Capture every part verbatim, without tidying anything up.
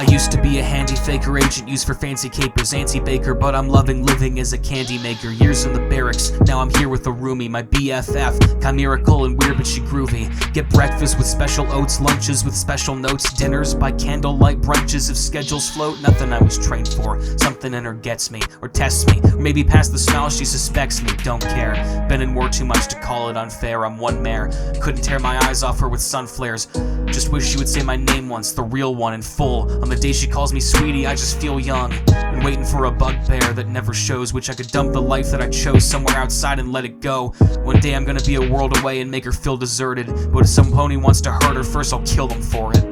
used to be a handy faker agent used for fancy capers, anti-baker, but I'm loving living as a candy maker. Years in the barracks, now I'm here with a roomie, my B F F, chimerical and weird but she groovy. Get breakfast with special oats, lunches with special notes, dinners by candlelight, brunches if schedules float. Nothing I was trained for, something in her gets me, or tests me, or maybe past the smile she suspects me, don't care. Been in war too much to call it unfair, I'm one mare, couldn't tear my eyes off her with sun flares. Just wish she would say my name once, the real one in full. On the day she calls me sweetie, I just feel young. Been waiting for a bugbear that never shows, which I could dump the life that I chose somewhere outside and let it go. One day I'm gonna be a world away and make her feel deserted, but if some pony wants to hurt her first, I'll kill them for it.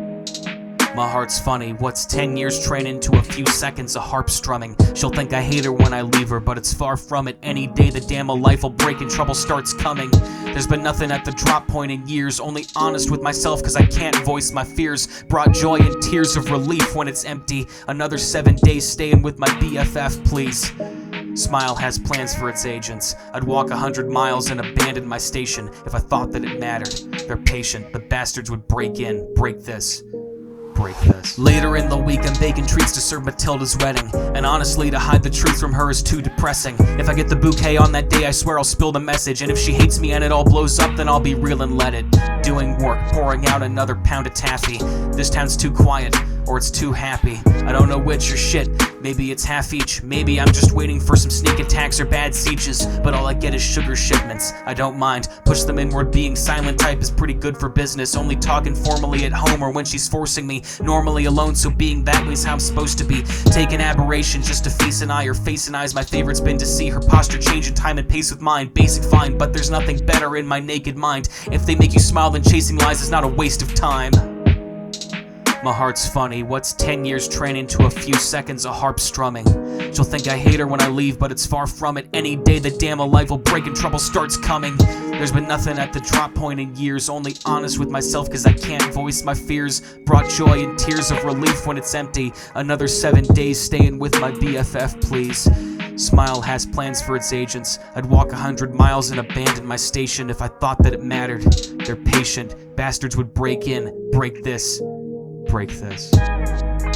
My heart's funny, what's ten years training to a few seconds of harp strumming? She'll think I hate her when I leave her, but it's far from it. Any day the dam of life will break and trouble starts coming. There's been nothing at the drop point in years, only honest with myself cause I can't voice my fears. Brought joy and tears of relief when it's empty. Another seven days staying with my B F F, please. Smile has plans for its agents. I'd walk a hundred miles and abandon my station if I thought that it mattered. They're patient, the bastards would break in, break this. Break this. Later in the week I'm baking treats to serve Matilda's wedding, and honestly to hide the truth from her is too depressing. If I get the bouquet on that day I swear I'll spill the message, and if she hates me and it all blows up then I'll be real and let it. Doing work, pouring out another pound of taffy. This town's too quiet, or it's too happy. I don't know which or shit, maybe it's half each. Maybe I'm just waiting for some sneak attacks or bad sieges, but all I get is sugar shipments. I don't mind, push them inward, being silent type is pretty good for business. Only talking formally at home or when she's forcing me. Normally alone, so being that way's how I'm supposed to be. Taking aberration just to face an eye or face an eye's my favorite's been to see her posture change in time and pace with mine. Basic fine, but there's nothing better in my naked mind. If they make you smile then chasing lies is not a waste of time. My heart's funny, what's ten years training to a few seconds of harp strumming? She'll think I hate her when I leave, but it's far from it. Any day the dam of life will break and trouble starts coming. There's been nothing at the drop point in years, only honest with myself cause I can't voice my fears. Brought joy and tears of relief when it's empty. Another seven days staying with my B F F, please. Smile has plans for its agents. I'd walk a hundred miles and abandon my station if I thought that it mattered. They're patient, bastards would break in, break this. Break this.